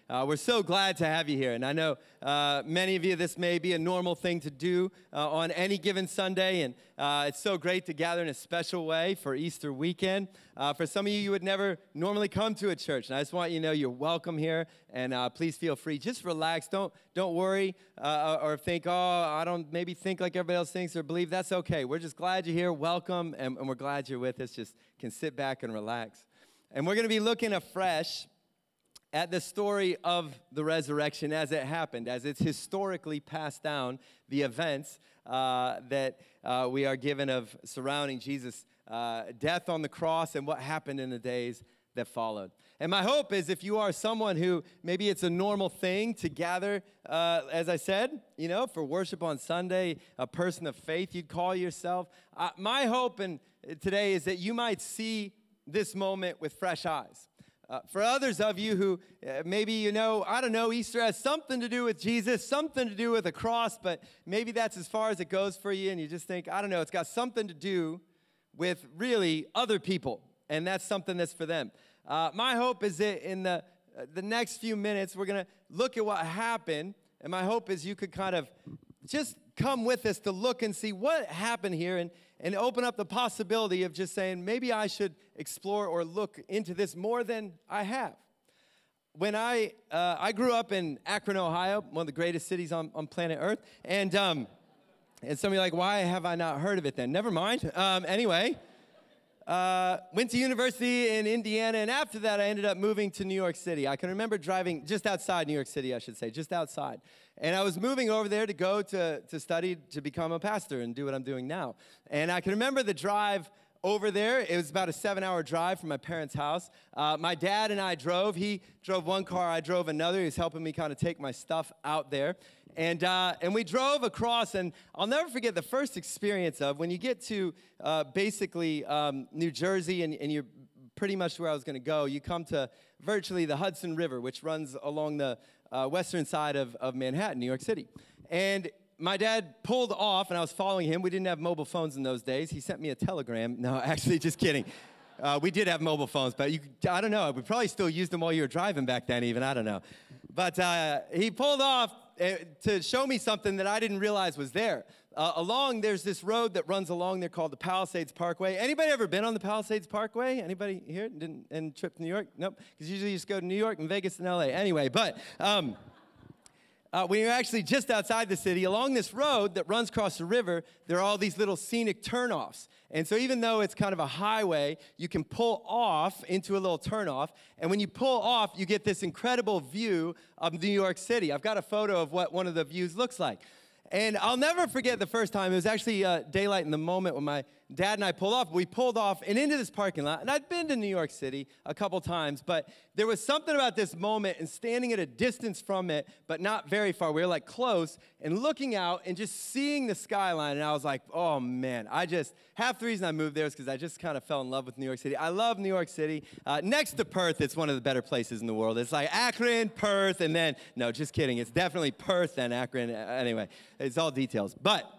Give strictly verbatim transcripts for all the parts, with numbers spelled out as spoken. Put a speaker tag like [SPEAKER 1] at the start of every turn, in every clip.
[SPEAKER 1] uh, we're so glad to have you here. And I know uh, many of you, this may be a normal thing to do uh, on any given Sunday, and uh, it's so great to gather in a special way for Easter weekend. Uh, for some of you, you would never normally come to a church, and I just want you to know you're welcome here, and uh, please feel free. Just relax. Don't don't worry uh, or think, oh, I don't maybe think like everybody else thinks or believe. That's okay. We're just glad you're here. Welcome, and, and we're glad you're with us. Just can sit back and relax. And we're going to be looking afresh at the story of the resurrection as it happened, as it's historically passed down, the events uh, that uh, we are given of surrounding Jesus' uh, death on the cross and what happened in the days that followed. And my hope is if you are someone who maybe it's a normal thing to gather, uh, as I said, you know, for worship on Sunday, a person of faith you'd call yourself. Uh, my hope and today is that you might see this moment with fresh eyes. Uh, for others of you who uh, maybe, you know, I don't know, Easter has something to do with Jesus, something to do with a cross, but maybe that's as far as it goes for you, and you just think, I don't know, it's got something to do with really other people, and that's something that's for them. Uh, my hope is that in the, uh, the next few minutes, we're going to look at what happened, and my hope is you could kind of just come with us to look and see what happened here and, and open up the possibility of just saying, maybe I should explore or look into this more than I have. When I uh, I grew up in Akron, Ohio, one of the greatest cities on, on planet Earth, and um, and some of you are like, why have I not heard of it then? Never mind. Um, anyway, uh, went to university in Indiana, and after that, I ended up moving to New York City. I can remember driving just outside New York City, I should say, just outside. And I was moving over there to go to, to study to become a pastor and do what I'm doing now. And I can remember the drive over there. It was about a seven-hour drive from my parents' house. Uh, my dad and I drove. He drove one car. I drove another. He was helping me kind of take my stuff out there. And uh, and we drove across, and I'll never forget the first experience of when you get to uh, basically um, New Jersey, and, and you're pretty much where I was going to go. You come to virtually the Hudson River, which runs along the uh, western side of, of Manhattan, New York City. And my dad pulled off, and I was following him. We didn't have mobile phones in those days. He sent me a telegram. No, actually, just kidding. Uh, we did have mobile phones, but you, I don't know. We probably still used them while you were driving back then even. I don't know. But uh, he pulled off uh, to show me something that I didn't realize was there. Uh, along, there's this road that runs along there called the Palisades Parkway. Anybody ever been on the Palisades Parkway? Anybody here? Didn't and trip to New York? Nope. Because usually you just go to New York and Vegas and L A. Anyway, but um, uh, when you're actually just outside the city, along this road that runs across the river, there are all these little scenic turnoffs. And so even though it's kind of a highway, you can pull off into a little turnoff. And when you pull off, you get this incredible view of New York City. I've got a photo of what one of the views looks like. And I'll never forget the first time. It was actually uh, daylight in the moment when my dad and I pulled off. We pulled off and into this parking lot. And I'd been to New York City a couple times, but there was something about this moment and standing at a distance from it, but not very far. We were like close and looking out and just seeing the skyline. And I was like, oh man, I just, half the reason I moved there is because I just kind of fell in love with New York City. I love New York City. Uh, next to Perth, it's one of the better places in the world. It's like Akron, Perth, and then, no, just kidding. It's definitely Perth and Akron. Anyway, it's all details. But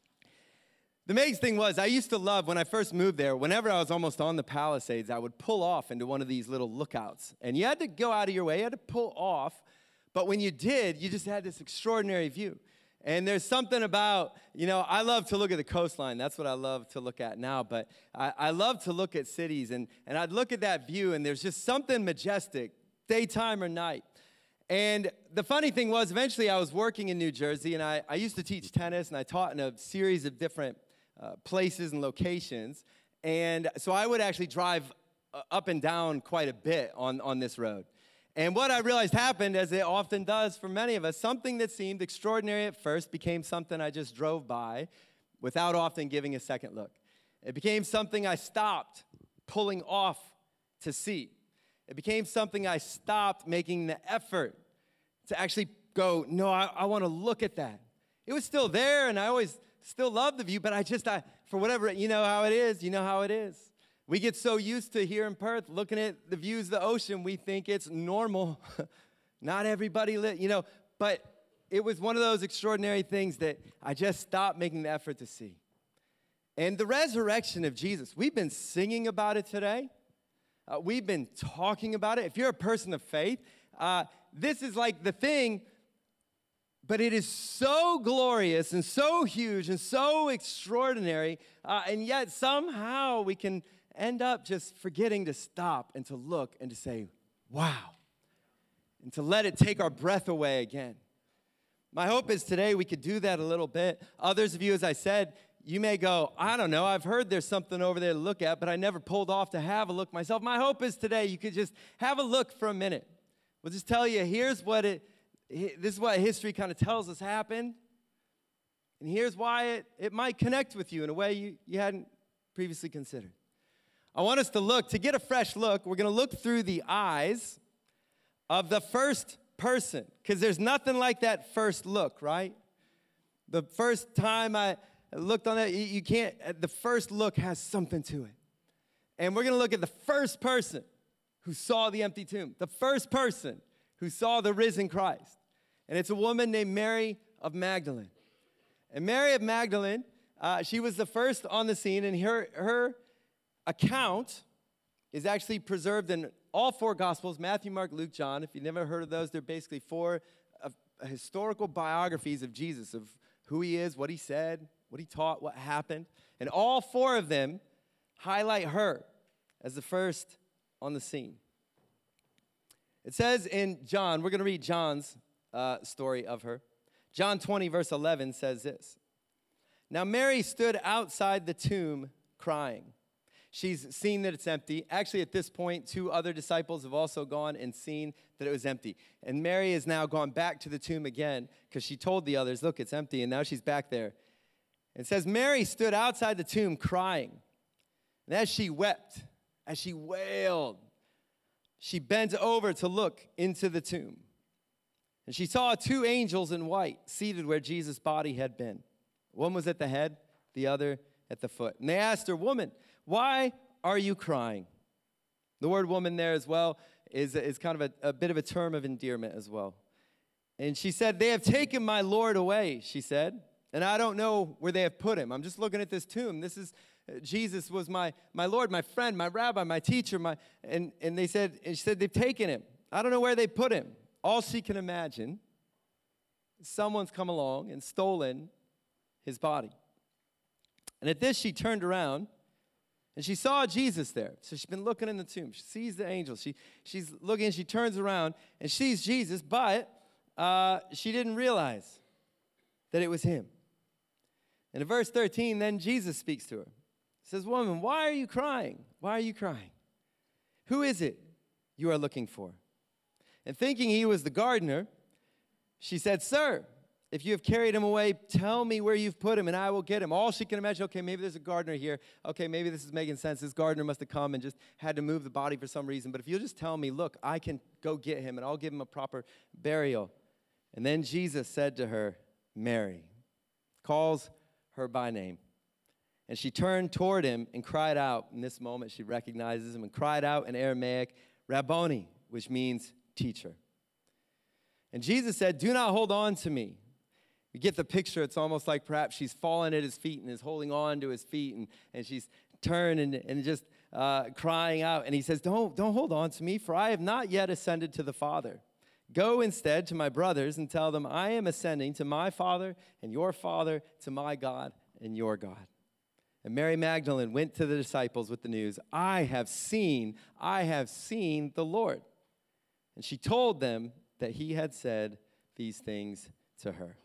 [SPEAKER 1] the amazing thing was, I used to love, when I first moved there, whenever I was almost on the Palisades, I would pull off into one of these little lookouts. And you had to go out of your way, you had to pull off, but when you did, you just had this extraordinary view. And there's something about, you know, I love to look at the coastline. That's what I love to look at now, but I, I love to look at cities, and, and I'd look at that view, and there's just something majestic, daytime or night. And the funny thing was, eventually I was working in New Jersey, and I, I used to teach tennis, and I taught in a series of different Uh, places and locations, and so I would actually drive uh, up and down quite a bit on, on this road. And what I realized happened, as it often does for many of us, something that seemed extraordinary at first became something I just drove by without often giving a second look. It became something I stopped pulling off to see. It became something I stopped making the effort to actually go, no, I, I want to look at that. It was still there, and I always still love the view, but I just, I, for whatever, you know how it is, you know how it is. We get so used to here in Perth looking at the views of the ocean, we think it's normal. Not everybody, li- you know, but it was one of those extraordinary things that I just stopped making the effort to see. And the resurrection of Jesus, we've been singing about it today. Uh, we've been talking about it. If you're a person of faith, uh, this is like the thing, but it is so glorious and so huge and so extraordinary, uh, and yet somehow we can end up just forgetting to stop and to look and to say, wow, and to let it take our breath away again. My hope is today we could do that a little bit. Others of you, as I said, you may go, I don't know, I've heard there's something over there to look at, but I never pulled off to have a look myself. My hope is today you could just have a look for a minute. We'll just tell you, here's what it, this is what history kind of tells us happened, and here's why it, it might connect with you in a way you, you hadn't previously considered. I want us to look, to get a fresh look, we're going to look through the eyes of the first person, because there's nothing like that first look, right? The first time I looked on that, you can't, the first look has something to it. And we're going to look at the first person who saw the empty tomb, the first person who saw the risen Christ. And it's a woman named Mary of Magdalene. And Mary of Magdalene, uh, she was the first on the scene, and her, her account is actually preserved in all four Gospels, Matthew, Mark, Luke, John. If you've never heard of those, they're basically four uh, historical biographies of Jesus, of who he is, what he said, what he taught, what happened. And all four of them highlight her as the first on the scene. It says in John, we're going to read John's uh, story of her. John twenty, verse eleven says this. Now Mary stood outside the tomb crying. She's seen that it's empty. Actually, at this point, two other disciples have also gone and seen that it was empty. And Mary has now gone back to the tomb again because she told the others, look, it's empty, and now she's back there. It says, Mary stood outside the tomb crying. And as she wept, as she wailed, she bent over to look into the tomb. And she saw two angels in white seated where Jesus' body had been. One was at the head, the other at the foot. And they asked her, woman, why are you crying? The word woman there as well is, is kind of a, a bit of a term of endearment as well. And she said, they have taken my Lord away, she said. And I don't know where they have put him. I'm just looking at this tomb. This is, uh, Jesus was my, my Lord, my friend, my rabbi, my teacher. My, and, and they said, and she said, they've taken him. I don't know where they put him. All she can imagine is someone's come along and stolen his body. And at this, she turned around, and she saw Jesus there. So she's been looking in the tomb. She sees the angel. She, she's looking, she turns around, and sees Jesus, but uh, she didn't realize that it was him. And in verse thirteen, then Jesus speaks to her. He says, woman, why are you crying? Why are you crying? Who is it you are looking for? And thinking he was the gardener, she said, sir, if you have carried him away, tell me where you've put him, and I will get him. All she can imagine, okay, maybe there's a gardener here. Okay, maybe this is making sense. This gardener must have come and just had to move the body for some reason. But if you'll just tell me, look, I can go get him, and I'll give him a proper burial. And then Jesus said to her, Mary, calls her by name. And she turned toward him and cried out. In this moment, she recognizes him and cried out in Aramaic, Rabboni, which means teacher. And Jesus said, do not hold on to me. You get the picture. It's almost like perhaps she's fallen at his feet and is holding on to his feet, and, and she's turned and, and just uh, crying out. And he says, don't, don't hold on to me, for I have not yet ascended to the Father. Go instead to my brothers and tell them, I am ascending to my Father and your Father, to my God and your God. And Mary Magdalene went to the disciples with the news, I have seen, I have seen the Lord. And she told them that he had said these things to her.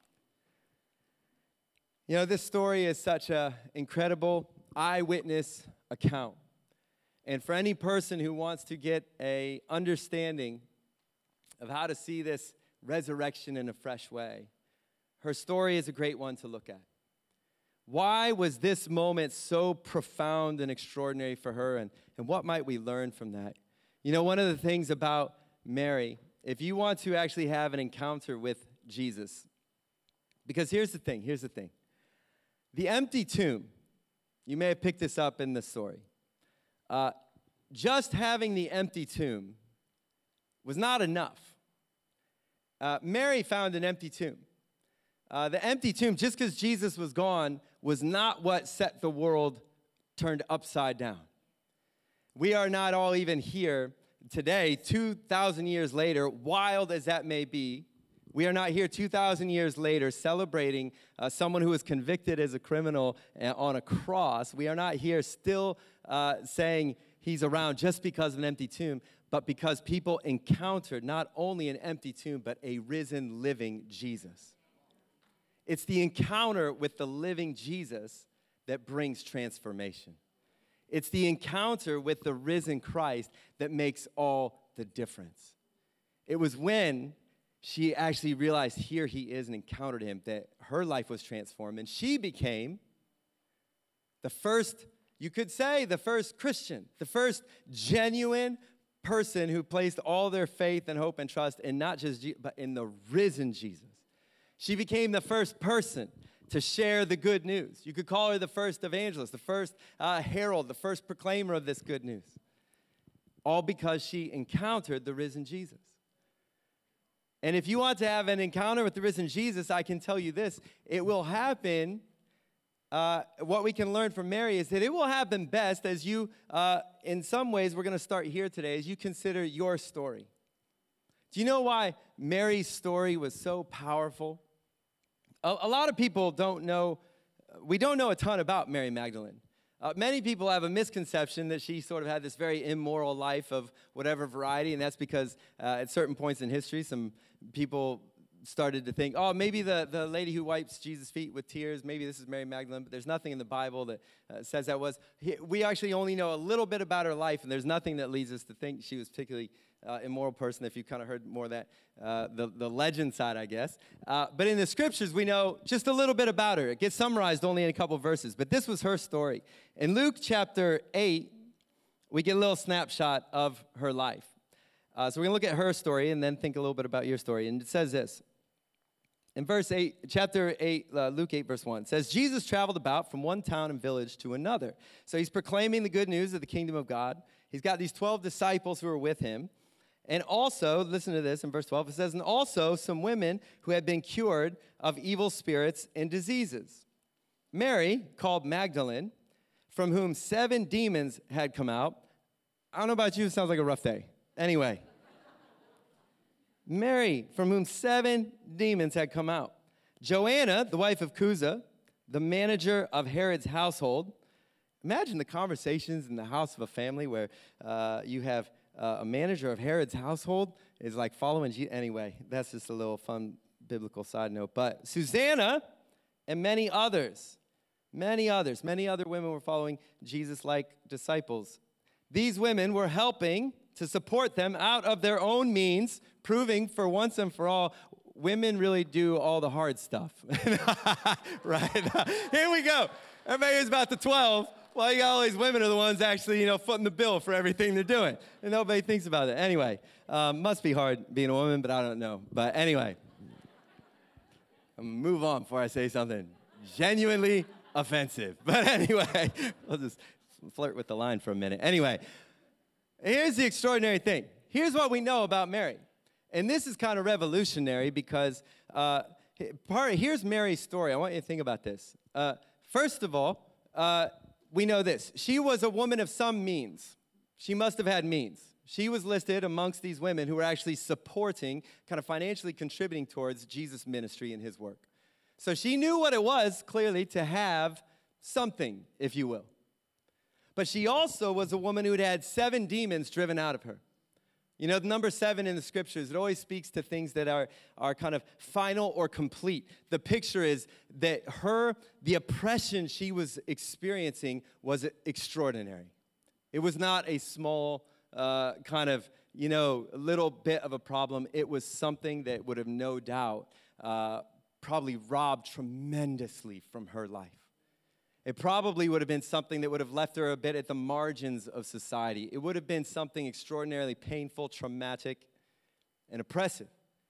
[SPEAKER 1] You know, this story is such an incredible eyewitness account. And for any person who wants to get an understanding of how to see this resurrection in a fresh way, her story is a great one to look at. Why was this moment so profound and extraordinary for her, and, and what might we learn from that? You know, one of the things about Mary, if you want to actually have an encounter with Jesus, because here's the thing, here's the thing. The empty tomb, you may have picked this up in the story. Uh, just having the empty tomb was not enough. Uh, Mary found an empty tomb. Uh, the empty tomb, just because Jesus was gone, was not what set the world turned upside down. We are not all even here today, two thousand years later, wild as that may be, we are not here two thousand years later celebrating uh, someone who was convicted as a criminal uh, on a cross. We are not here still uh, saying he's around just because of an empty tomb, but because people encountered not only an empty tomb, but a risen, living Jesus. It's the encounter with the living Jesus that brings transformation. It's the encounter with the risen Christ that makes all the difference. It was when she actually realized here he is and encountered him that her life was transformed, and she became the first, you could say, the first Christian, the first genuine person who placed all their faith and hope and trust in not just Jesus, but in the risen Jesus. She became the first person to share the good news. You could call her the first evangelist, the first uh, herald, the first proclaimer of this good news. All because she encountered the risen Jesus. And if you want to have an encounter with the risen Jesus, I can tell you this, it will happen, uh, what we can learn from Mary is that it will happen best as you, uh, in some ways, we're going to start here today, as you consider your story. Do you know why Mary's story was so powerful? A, a lot of people don't know, we don't know a ton about Mary Magdalene. Uh, many people have a misconception that she sort of had this very immoral life of whatever variety, and that's because uh, at certain points in history, some people started to think, oh, maybe the, the lady who wipes Jesus' feet with tears, maybe this is Mary Magdalene, but there's nothing in the Bible that uh, says that was. We actually only know a little bit about her life, and there's nothing that leads us to think she was particularly uh, immoral person, if you kind of heard more of that, uh, the, the legend side, I guess. Uh, but in the scriptures, we know just a little bit about her. It gets summarized only in a couple verses, but this was her story. In Luke chapter eight, we get a little snapshot of her life. Uh, so we're going to look at her story and then think a little bit about your story. And it says this. In verse eight, chapter eight, uh, Luke eight, verse one, it says, Jesus traveled about from one town and village to another. So he's proclaiming the good news of the kingdom of God. He's got these twelve disciples who are with him. And also, listen to this in verse twelve, it says, and also some women who had been cured of evil spirits and diseases. Mary, called Magdalene, from whom seven demons had come out. I don't know about you, it sounds like a rough day. Anyway. Mary, from whom seven demons had come out. Joanna, the wife of Chuza, the manager of Herod's household. Imagine the conversations in the house of a family where uh, you have uh, a manager of Herod's household is like following Jesus. Anyway, that's just a little fun biblical side note. But Susanna and many others, many others, many other women were following Jesus like disciples. These women were helping to support them out of their own means, proving for once and for all, women really do all the hard stuff. Right? Here we go. Everybody is about the twelve. Well, you got all these women are the ones actually, you know, footing the bill for everything they're doing. And nobody thinks about it. Anyway, um, must be hard being a woman, but I don't know. But anyway, I'm going to move on before I say something genuinely offensive. But anyway, we'll just flirt with the line for a minute. Anyway, here's the extraordinary thing. Here's what we know about Mary. And this is kind of revolutionary because uh, part, here's Mary's story. I want you to think about this. Uh, first of all, uh, we know this. She was a woman of some means. She must have had means. She was listed amongst these women who were actually supporting, kind of financially contributing towards Jesus' ministry and his work. So she knew what it was, clearly, to have something, if you will. But she also was a woman who had had seven demons driven out of her. You know, the number seven in the scriptures, it always speaks to things that are, are kind of final or complete. The picture is that her, the oppression she was experiencing was extraordinary. It was not a small uh, kind of, you know, little bit of a problem. It was something that would have no doubt uh, probably robbed tremendously from her life. It probably would have been something that would have left her a bit at the margins of society. It would have been something extraordinarily painful, traumatic, and oppressive.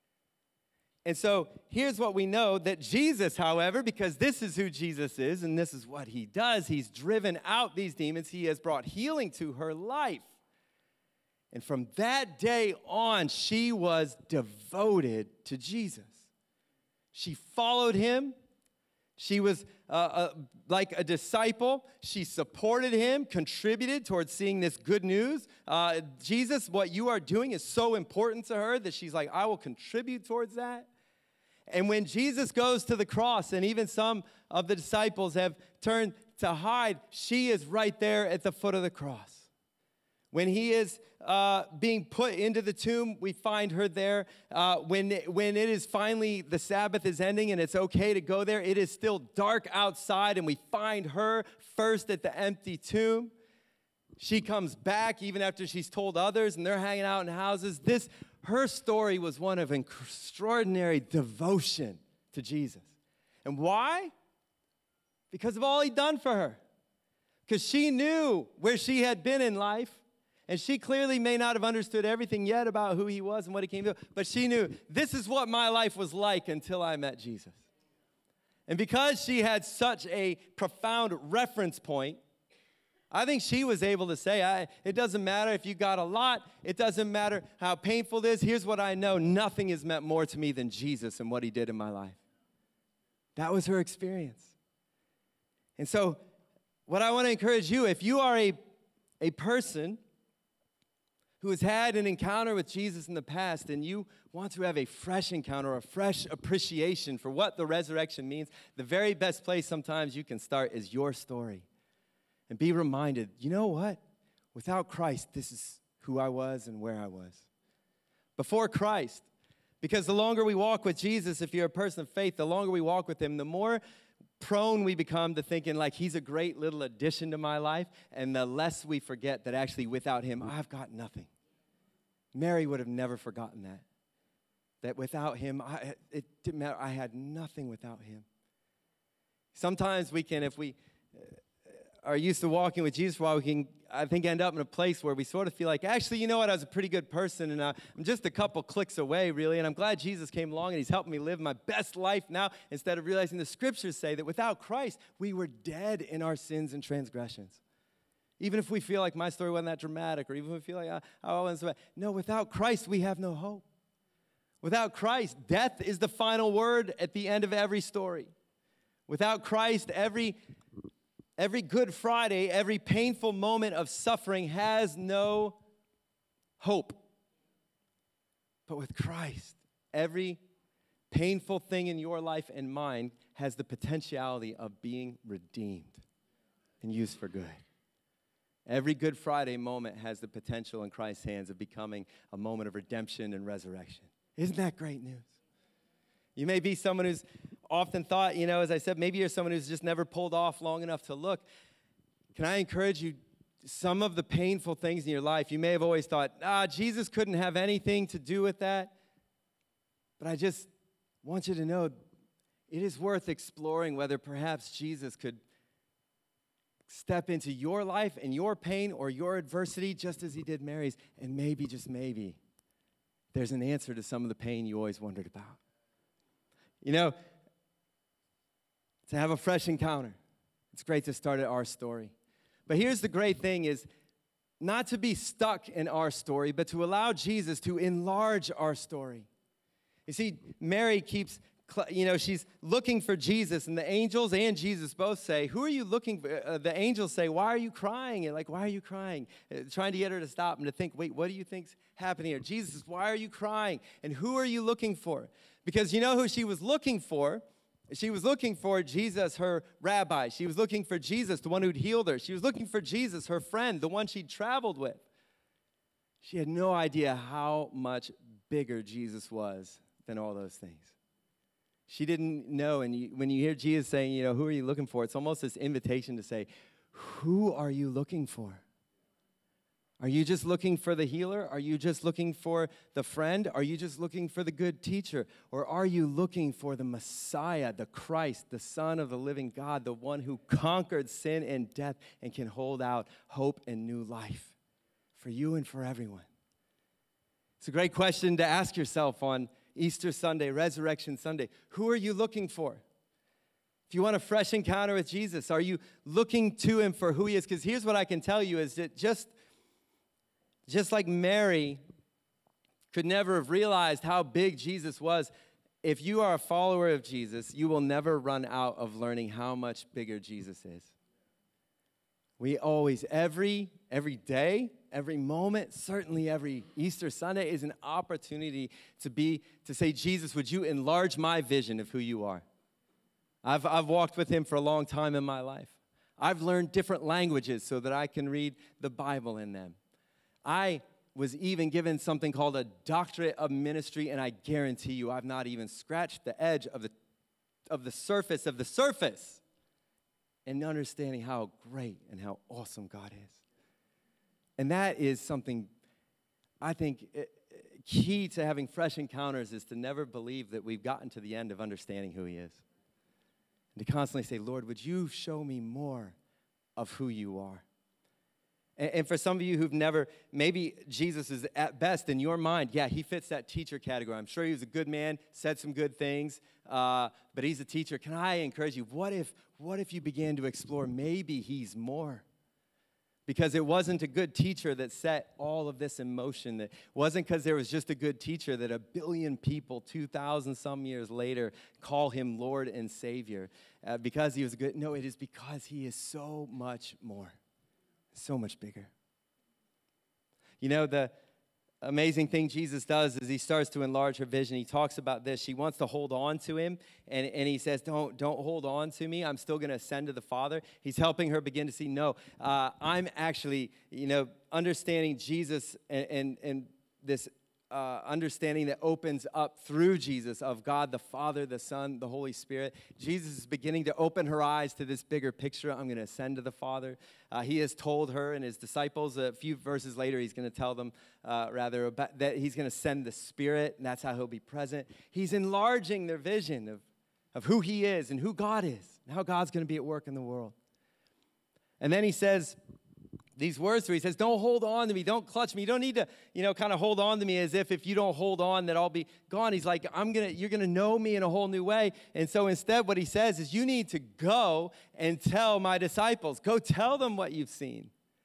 [SPEAKER 1] And so here's what we know, that Jesus, however, because this is who Jesus is and this is what he does, he's driven out these demons. He has brought healing to her life. And from that day on, she was devoted to Jesus. She followed him. She was uh, uh, like a disciple. She supported him, contributed towards seeing this good news. Uh, Jesus, what you are doing is so important to her that she's like, I will contribute towards that. And when Jesus goes to the cross, and even some of the disciples have turned to hide, she is right there at the foot of the cross. When he is uh, being put into the tomb, we find her there. Uh, when, when it is finally, the Sabbath is ending and it's okay to go there, it is still dark outside, and we find her first at the empty tomb. She comes back even after she's told others, and they're hanging out in houses. This, her story was one of extraordinary devotion to Jesus. And why? Because of all he'd done for her. Because she knew where she had been in life. And she clearly may not have understood everything yet about who he was and what he came to do, but she knew this is what my life was like until I met Jesus. And because she had such a profound reference point, I think she was able to say, I, it doesn't matter if you got a lot. It doesn't matter how painful it is. Here's what I know. Nothing has meant more to me than Jesus and what he did in my life. That was her experience. And so what I want to encourage you, if you are a, a person who has had an encounter with Jesus in the past, and you want to have a fresh encounter, a fresh appreciation for what the resurrection means, the very best place sometimes you can start is your story. And be reminded, you know what? Without Christ, this is who I was and where I was. Before Christ, because the longer we walk with Jesus, if you're a person of faith, the longer we walk with him, the more prone we become to thinking like he's a great little addition to my life, and the less we forget that actually without him, I've got nothing. Mary would have never forgotten that. That without him, I, it didn't matter. I had nothing without him. Sometimes we can, if we are used to walking with Jesus for a while, we can, I think, end up in a place where we sort of feel like, actually, you know what, I was a pretty good person, and uh, I'm just a couple clicks away, really, and I'm glad Jesus came along, and he's helping me live my best life now, instead of realizing the scriptures say that without Christ, we were dead in our sins and transgressions. Even if we feel like my story wasn't that dramatic, or even if we feel like, oh, I wasn't so bad. No, without Christ, we have no hope. Without Christ, death is the final word at the end of every story. Without Christ, every Every Good Friday, every painful moment of suffering has no hope. But with Christ, every painful thing in your life and mine has the potentiality of being redeemed and used for good. Every Good Friday moment has the potential in Christ's hands of becoming a moment of redemption and resurrection. Isn't that great news? You may be someone who's often thought, you know, as I said, maybe you're someone who's just never pulled off long enough to look. Can I encourage you, some of the painful things in your life, you may have always thought, ah, Jesus couldn't have anything to do with that. But I just want you to know it is worth exploring whether perhaps Jesus could step into your life and your pain or your adversity just as he did Mary's, and maybe, just maybe, there's an answer to some of the pain you always wondered about. You know, to have a fresh encounter, it's great to start at our story. But here's the great thing is not to be stuck in our story, but to allow Jesus to enlarge our story. You see, Mary keeps, you know, she's looking for Jesus, and the angels and Jesus both say, who are you looking for? Uh, the angels say, why are you crying? And like, why are you crying? Uh, trying to get her to stop and to think, wait, what do you think's happening here? Jesus says, why are you crying? And who are you looking for? Because you know who she was looking for? She was looking for Jesus, her rabbi. She was looking for Jesus, the one who'd healed her. She was looking for Jesus, her friend, the one she'd traveled with. She had no idea how much bigger Jesus was than all those things. She didn't know, and you, when you hear Jesus saying, you know, who are you looking for? It's almost this invitation to say, who are you looking for? Are you just looking for the healer? Are you just looking for the friend? Are you just looking for the good teacher? Or are you looking for the Messiah, the Christ, the Son of the living God, the one who conquered sin and death and can hold out hope and new life for you and for everyone? It's a great question to ask yourself on Easter Sunday, Resurrection Sunday. Who are you looking for? If you want a fresh encounter with Jesus, are you looking to him for who he is? Because here's what I can tell you is that just Just like Mary could never have realized how big Jesus was if you are a follower of Jesus, you will never run out of learning how much bigger Jesus is. We always, every, every day, every moment, certainly every Easter Sunday is an opportunity to be, to say, Jesus, would you enlarge my vision of who you are? I've, I've walked with him for a long time in my life. I've learned different languages so that I can read the Bible in them. I was even given something called a doctorate of ministry, and I guarantee you I've not even scratched the edge of the, of the surface of the surface in understanding how great and how awesome God is. And that is something I think key to having fresh encounters is to never believe that we've gotten to the end of understanding who he is. And to constantly say, Lord, would you show me more of who you are? And, and for some of you who've never, maybe Jesus is at best in your mind, yeah, he fits that teacher category. I'm sure he was a good man, said some good things, uh, but he's a teacher. Can I encourage you, what if, what if you began to explore maybe he's more? Because it wasn't a good teacher that set all of this in motion. It wasn't because there was just a good teacher that a billion people, two thousand some years later, call him Lord and Savior. Uh, because he was good. No, it is because he is so much more, so much bigger. You know, the amazing thing Jesus does is he starts to enlarge her vision. He talks about this. She wants to hold on to him, and, and he says, don't, don't hold on to me. I'm still going to ascend to the Father. He's helping her begin to see, no, uh, I'm actually, you know, understanding Jesus and, and, and this uh, understanding that opens up through Jesus of God, the Father, the Son, the Holy Spirit. Jesus is beginning to open her eyes to this bigger picture. I'm going to ascend to the Father. Uh, he has told her and his disciples, a few verses later, he's going to tell them, uh, rather, about, that he's going to send the Spirit, and that's how he'll be present. He's enlarging their vision of, of who he is and who God is, and how God's going to be at work in the world. And then he says these words to her. He says, don't hold on to me. Don't clutch me. You don't need to, you know, kind of hold on to me as if if you don't hold on that I'll be gone. He's like, I'm gonna, you're going to know me in a whole new way. And so instead what he says is you need to go and tell my disciples. Go tell them what you've seen.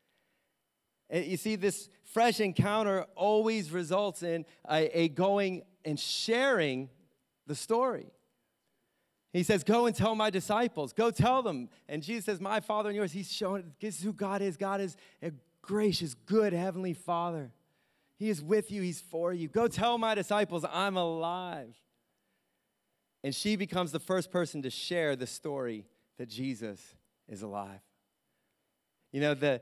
[SPEAKER 1] And you see, this fresh encounter always results in a, a going and sharing the story. He says, go and tell my disciples. Go tell them. And Jesus says, my Father and yours. He's showing, this is who God is. God is a gracious, good Heavenly Father. He is with you. He's for you. Go tell my disciples I'm alive. And she becomes the first person to share the story that Jesus is alive. You know, the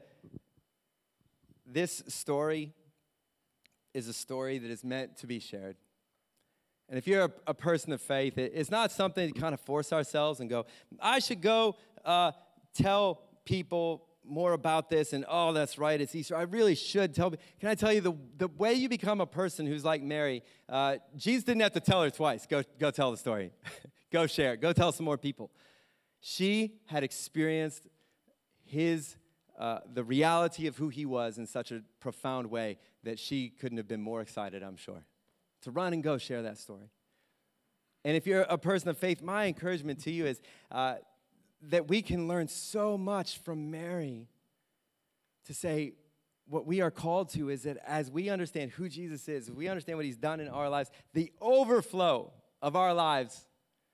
[SPEAKER 1] this story is a story that is meant to be shared. And if you're a, a person of faith, it, it's not something to kind of force ourselves and go, I should go uh, tell people more about this, and oh, that's right, it's Easter. I really should tell. Can I tell you, the, the way you become a person who's like Mary, uh, Jesus didn't have to tell her twice, go, go tell the story. Go share it. Go tell some more people. She had experienced his, uh, the reality of who he was in such a profound way that she couldn't have been more excited, I'm sure, to run and go share that story. And if you're a person of faith, my encouragement to you is uh, that we can learn so much from Mary to say what we are called to is that as we understand who Jesus is, we understand what he's done in our lives, the overflow of our lives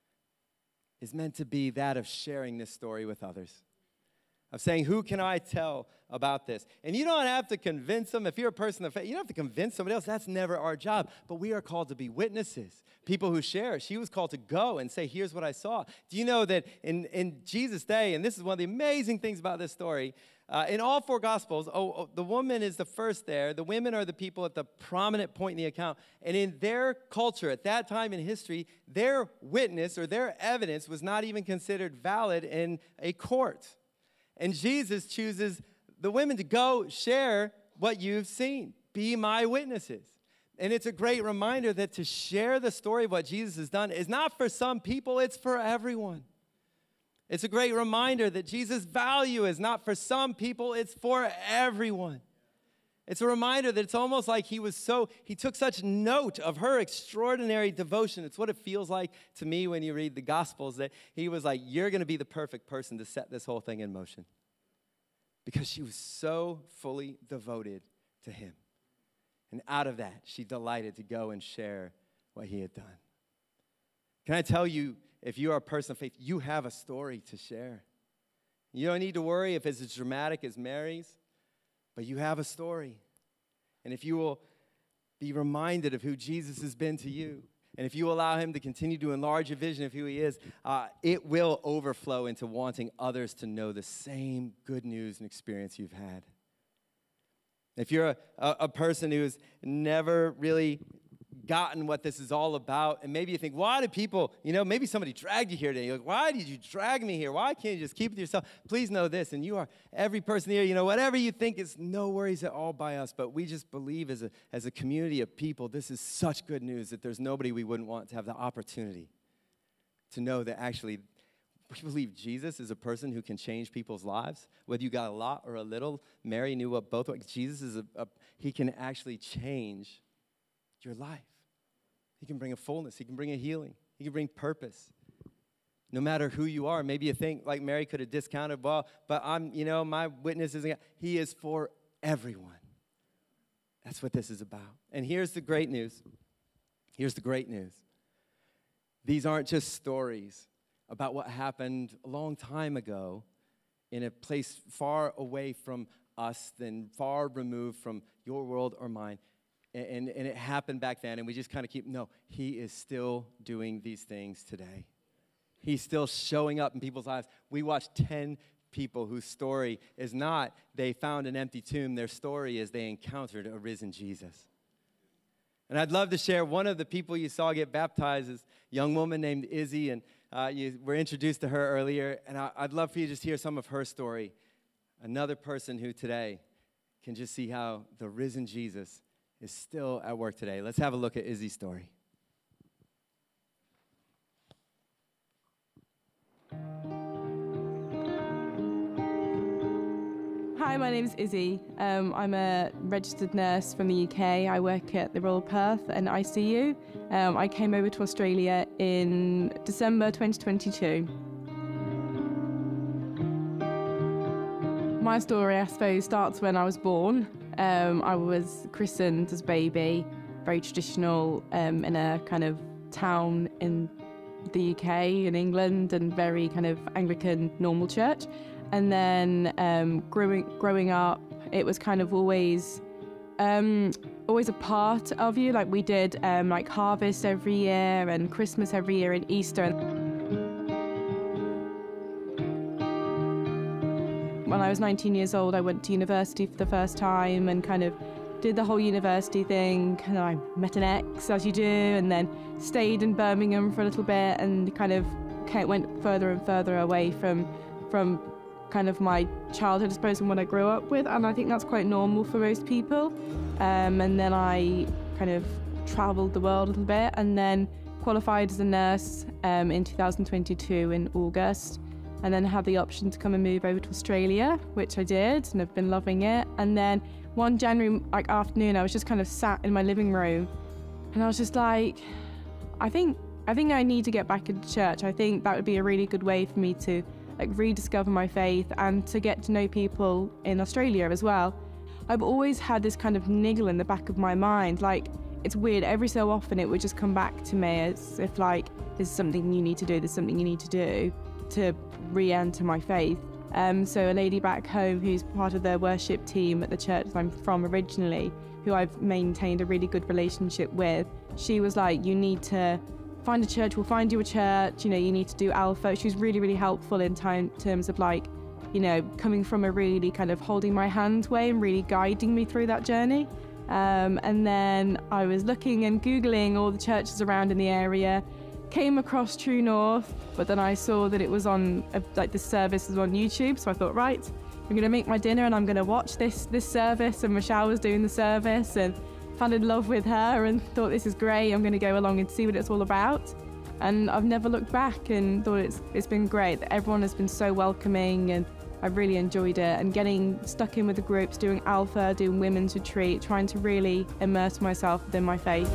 [SPEAKER 1] is meant to be that of sharing this story with others. Of saying, who can I tell about this? And you don't have to convince them. If you're a person of faith, you don't have to convince somebody else. That's never our job. But we are called to be witnesses, people who share. She was called to go and say, here's what I saw. Do you know that in, in Jesus' day, and this is one of the amazing things about this story, uh, in all four Gospels, oh, oh, the woman is the first there. The women are the people at the prominent point in the account. And in their culture, at that time in history, their witness or their evidence was not even considered valid in a court. And Jesus chooses the women to go share what you've seen. Be my witnesses. And it's a great reminder that to share the story of what Jesus has done is not for some people, it's for everyone. It's a great reminder that Jesus' value is not for some people, it's for everyone. It's a reminder that it's almost like he was so, he took such note of her extraordinary devotion. It's what it feels like to me when you read the Gospels, that he was like, you're going to be the perfect person to set this whole thing in motion. Because she was so fully devoted to him. And out of that, she delighted to go and share what he had done. Can I tell you, if you are a person of faith, you have a story to share. You don't need to worry if it's as dramatic as Mary's, but you have a story. And if you will be reminded of who Jesus has been to you, and if you allow him to continue to enlarge your vision of who he is, uh, it will overflow into wanting others to know the same good news and experience you've had. If you're a, a, a person who's never really gotten what this is all about, and maybe you think, why do people, you know, maybe somebody dragged you here today. You're like, why did you drag me here? Why can't you just keep it to yourself? Please know this, and you are, every person here, you know, whatever you think is no worries at all by us, but we just believe as a, as a community of people, this is such good news that there's nobody we wouldn't want to have the opportunity to know that actually we believe Jesus is a person who can change people's lives. Whether you got a lot or a little, Mary knew what both were. Jesus is a, a he can actually change your life. He can bring a fullness. He can bring a healing. He can bring purpose. No matter who you are, maybe you think like Mary could have discounted, well, but I'm, you know, my witness isn't. He is for everyone. That's what this is about. And here's the great news. Here's the great news. These aren't just stories about what happened a long time ago in a place far away from us, than far removed from your world or mine. And, and it happened back then, and we just kind of keep, no, he is still doing these things today. He's still showing up in people's lives. We watched ten people whose story is not they found an empty tomb. Their story is they encountered a risen Jesus. And I'd love to share one of the people you saw get baptized, is a young woman named Izzy, and uh, you were introduced to her earlier, and I, I'd love for you to just hear some of her story. Another person who today can just see how the risen Jesus is still at work today. Let's have a look at Izzy's story.
[SPEAKER 2] Hi, my name is Izzy. Um, I'm a registered nurse from the U K. I work at the Royal Perth and I C U. Um, I came over to Australia in December twenty twenty-two. My story, I suppose, starts when I was born. Um, I was christened as a baby, very traditional, um, in a kind of town in the U K, in England, and very kind of Anglican normal church. And then um, growing growing up, it was kind of always um, always a part of you. Like we did um, like harvest every year and Christmas every year and Easter. When I was nineteen years old, I went to university for the first time and kind of did the whole university thing. And I met an ex, as you do, and then stayed in Birmingham for a little bit and kind of went further and further away from from kind of my childhood, I suppose, and what I grew up with. And I think that's quite normal for most people. Um, and then I kind of travelled the world a little bit and then qualified as a nurse um, in two thousand twenty-two in August. And then had the option to come and move over to Australia, which I did, and I've been loving it. And then one January like afternoon, I was just kind of sat in my living room, and I was just like, I think I think I need to get back into church. I think that would be a really good way for me to like rediscover my faith and to get to know people in Australia as well. I've always had this kind of niggle in the back of my mind. Like, it's weird, every so often it would just come back to me as if like, this is something you need to do, this is something you need to do to re-enter my faith. Um, so a lady back home who's part of the worship team at the church I'm from originally, who I've maintained a really good relationship with, she was like, you need to find a church, we'll find you a church, you know, you need to do Alpha. She was really, really helpful in time, terms of like, you know, coming from a really kind of holding my hand way and really guiding me through that journey. Um, and then I was looking and Googling all the churches around in the area, came across True North, but then I saw that it was on, uh, like the service was on YouTube, so I thought, right, I'm gonna make my dinner and I'm gonna watch this this service, and Michelle was doing the service and fell in love with her and thought, this is great, I'm gonna go along and see what it's all about. And I've never looked back and thought it's it's been great. Everyone has been so welcoming and I've really enjoyed it, and getting stuck in with the groups, doing Alpha, doing Women's Retreat, trying to really immerse myself within my faith.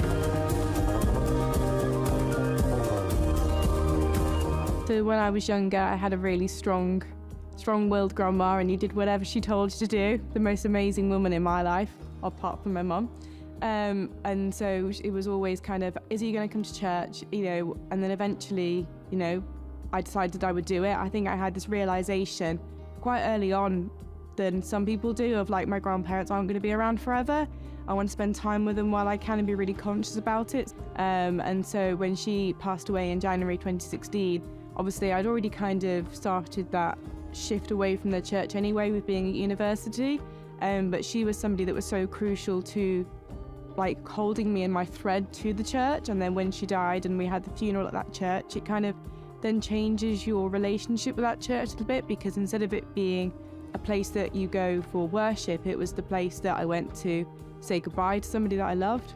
[SPEAKER 2] So when I was younger, I had a really strong, strong-willed grandma, and you did whatever she told you to do. The most amazing woman in my life, apart from my mum. Um, and so it was always kind of, is he going to come to church? You know, and then eventually, you know, I decided I would do it. I think I had this realization quite early on than some people do of like, my grandparents aren't going to be around forever. I want to spend time with them while I can and be really conscious about it. Um, and so when she passed away in January twenty sixteen, obviously I'd already kind of started that shift away from the church anyway with being at university. Um, but she was somebody that was so crucial to like holding me in my thread to the church. And then when she died and we had the funeral at that church, it kind of then changes your relationship with that church a little bit, because instead of it being a place that you go for worship, it was the place that I went to say goodbye to somebody that I loved.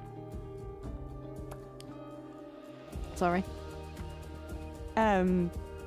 [SPEAKER 2] Sorry. Um,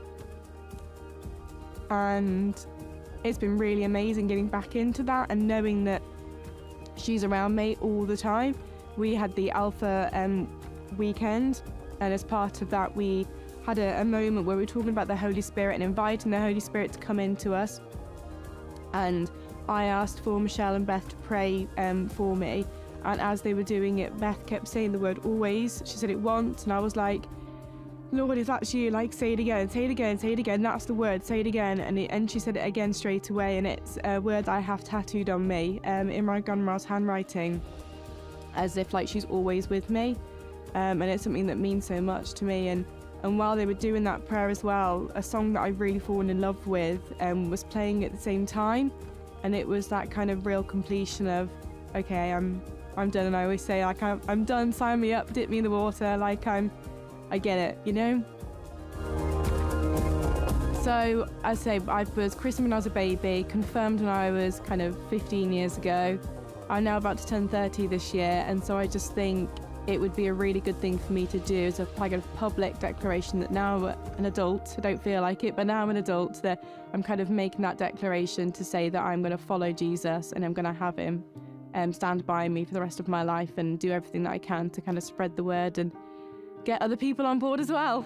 [SPEAKER 2] and it's been really amazing getting back into that and knowing that she's around me all the time. We had the Alpha um, weekend, and as part of that we had a, a moment where we were talking about the Holy Spirit and inviting the Holy Spirit to come into us. And I asked for Michelle and Beth to pray um, for me, and as they were doing it, Beth kept saying the word always. She said it once, and I was like, Lord, if that's you, like, say it again, say it again, say it again, that's the word, say it again. And, it, and she said it again straight away, and it's a word I have tattooed on me um, in my grandma's handwriting, as if like she's always with me. Um, and it's something that means so much to me. And, and while they were doing that prayer as well, a song that I've really fallen in love with um, was playing at the same time. And it was that kind of real completion of, okay, I'm I'm done. And I always say, like, I'm, I'm done, sign me up, dip me in the water, like, I'm, I get it, you know? So, I say, I was christened when I was a baby, confirmed when I was kind of fifteen years ago. I'm now about to turn thirty this year, and so I just think it would be a really good thing for me to do as a kind of public declaration that now I'm an adult. I don't feel like it, but now I'm an adult, that I'm kind of making that declaration to say that I'm going to follow Jesus and I'm going to have him um, stand by me for the rest of my life and do everything that I can to kind of spread the word and get other people on board as well.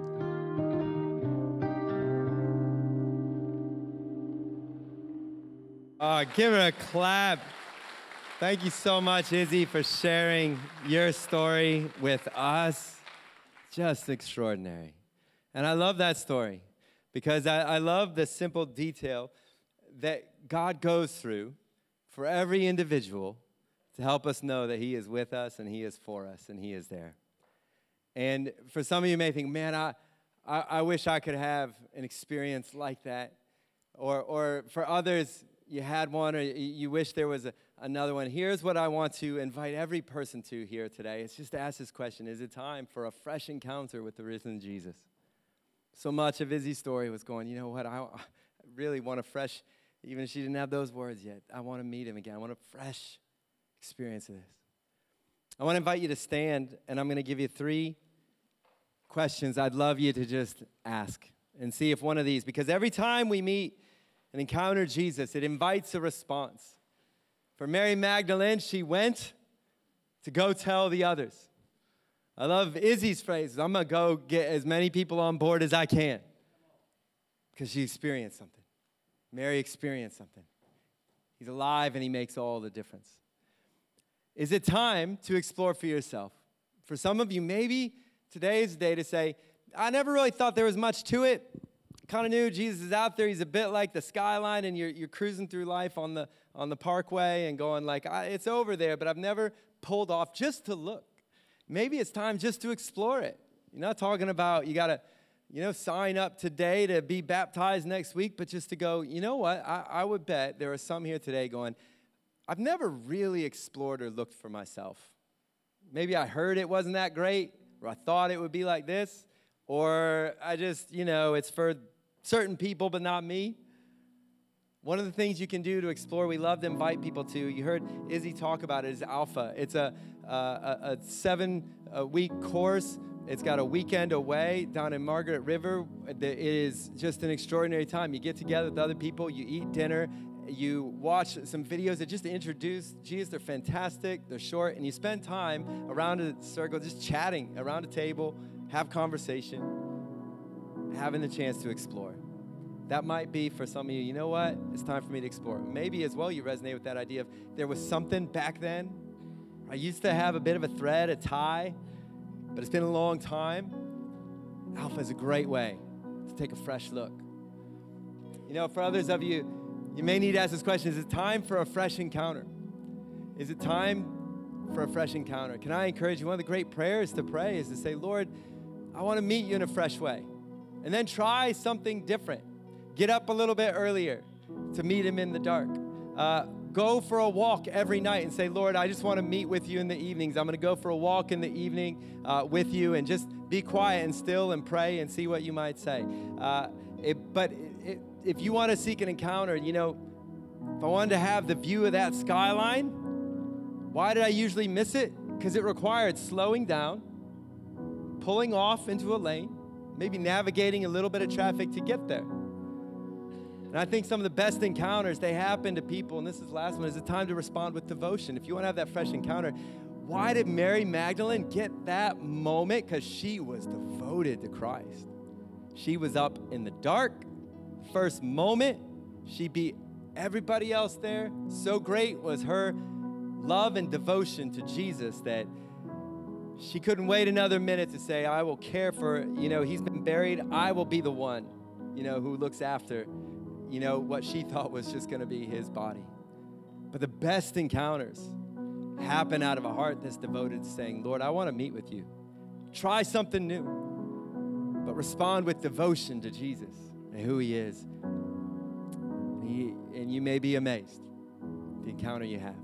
[SPEAKER 1] Uh, give her a clap. Thank you so much, Izzy, for sharing your story with us. Just extraordinary. And I love that story because I, I love the simple detail that God goes through for every individual to help us know that he is with us and he is for us and he is there. And for some of you may think, man, I, I, I wish I could have an experience like that. Or, or for others, you had one or you wish there was a, another one. Here's what I want to invite every person to here today. It's just to ask this question: is it time for a fresh encounter with the risen Jesus? So much of Izzy's story was going, you know what, I, I really want a fresh, even if she didn't have those words yet, I want to meet him again. I want a fresh experience of this. I want to invite you to stand, and I'm going to give you three questions I'd love you to just ask and see if one of these, because every time we meet and encounter Jesus, it invites a response. For Mary Magdalene, she went to go tell the others. I love Izzy's phrase, I'm going to go get as many people on board as I can, because she experienced something. Mary experienced something. He's alive and he makes all the difference. Is it time to explore for yourself? For some of you, maybe today is the day to say, I never really thought there was much to it. Kind of knew Jesus is out there. He's a bit like the skyline, and you're, you're cruising through life on the, on the parkway and going like, I, it's over there, but I've never pulled off just to look. Maybe it's time just to explore it. You're not talking about you got to, you know, sign up today to be baptized next week, but just to go, you know what, I, I would bet there are some here today going, I've never really explored or looked for myself. Maybe I heard it wasn't that great, or I thought it would be like this, or I just, you know, it's for certain people, but not me. One of the things you can do to explore, we love to invite people to, you heard Izzy talk about it, is Alpha. It's a, a, a seven-week course. It's got a weekend away down in Margaret River. It is just an extraordinary time. You get together with other people, you eat dinner, you watch some videos that just introduce Jesus. They're fantastic, they're short, and you spend time around a circle just chatting around a table, have conversation, having the chance to explore. That might be for some of you, you know what? It's time for me to explore. Maybe as well you resonate with that idea of there was something back then, I used to have a bit of a thread, a tie, but it's been a long time. Alpha is a great way to take a fresh look. You know, for others of you, you may need to ask this question: is it time for a fresh encounter? Is it time for a fresh encounter? Can I encourage you? One of the great prayers to pray is to say, Lord, I want to meet you in a fresh way. And then try something different. Get up a little bit earlier to meet him in the dark. Uh, go for a walk every night and say, Lord, I just want to meet with you in the evenings. I'm going to go for a walk in the evening uh, with you, and just be quiet and still and pray and see what you might say. Uh, it, but it, it, if you want to seek an encounter, you know, if I wanted to have the view of that skyline, why did I usually miss it? Because it required slowing down, pulling off into a lane, maybe navigating a little bit of traffic to get there. And I think some of the best encounters, they happen to people, and this is the last one, is a time to respond with devotion. If you want to have that fresh encounter, why did Mary Magdalene get that moment? Because she was devoted to Christ. She was up in the dark. First moment, she beat everybody else there. So great was her love and devotion to Jesus that she couldn't wait another minute to say, I will care for, you know, he's been buried. I will be the one, you know, who looks after, you know, what she thought was just going to be his body. But the best encounters happen out of a heart that's devoted to saying, Lord, I want to meet with you. Try something new, but respond with devotion to Jesus and who he is. And, he, and you may be amazed at the encounter you have.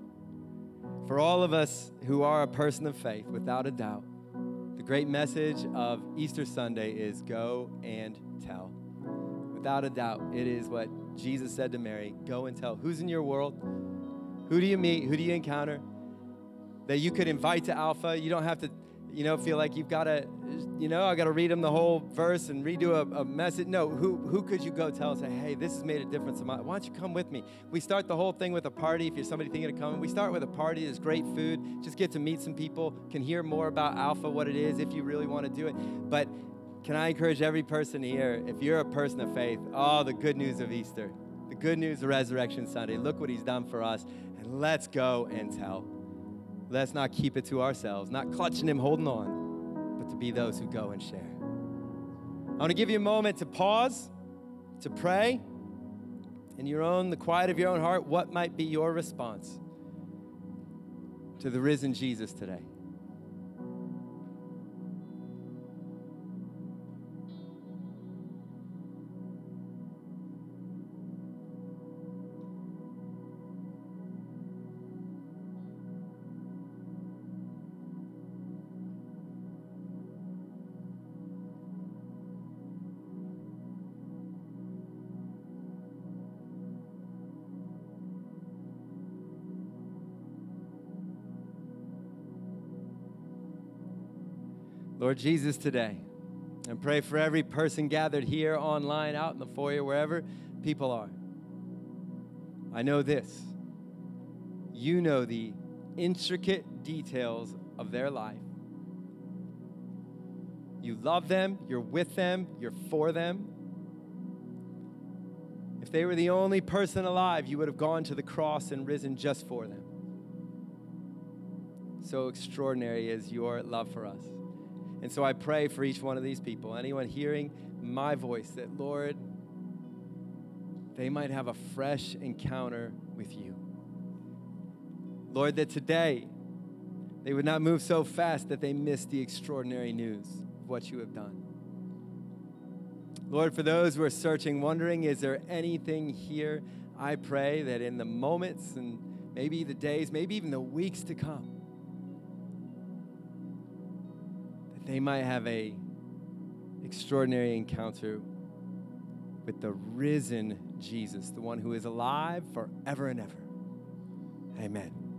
[SPEAKER 1] For all of us who are a person of faith, without a doubt, the great message of Easter Sunday is go and tell. Without a doubt, it is what Jesus said to Mary, go and tell. Who's in your world? Who do you meet? Who do you encounter that you could invite to Alpha? You don't have to, you know, feel like you've got to, you know, I got to read them the whole verse and redo a, a message. No, who who could you go tell and say, hey, this has made a difference in my life. Why don't you come with me? We start the whole thing with a party. If you're somebody thinking of coming, we start with a party. There's great food. Just get to meet some people, can hear more about Alpha, what it is, if you really want to do it. But can I encourage every person here, if you're a person of faith, oh, the good news of Easter, the good news of Resurrection Sunday, look what he's done for us, and let's go and tell. Let's not keep it to ourselves, not clutching him, holding on, but to be those who go and share. I want to give you a moment to pause, to pray, in your own, the quiet of your own heart. What might be your response to the risen Jesus today? Lord Jesus, today, and pray for every person gathered here, online, out in the foyer, wherever people are. I know this. You know the intricate details of their life. You love them, you're with them, you're for them. If they were the only person alive, you would have gone to the cross and risen just for them. So extraordinary is your love for us. And so I pray for each one of these people, anyone hearing my voice, that, Lord, they might have a fresh encounter with you. Lord, that today they would not move so fast that they miss the extraordinary news of what you have done. Lord, for those who are searching, wondering, is there anything here? I pray that in the moments and maybe the days, maybe even the weeks to come, they might have a extraordinary encounter with the risen Jesus, the one who is alive forever and ever. Amen.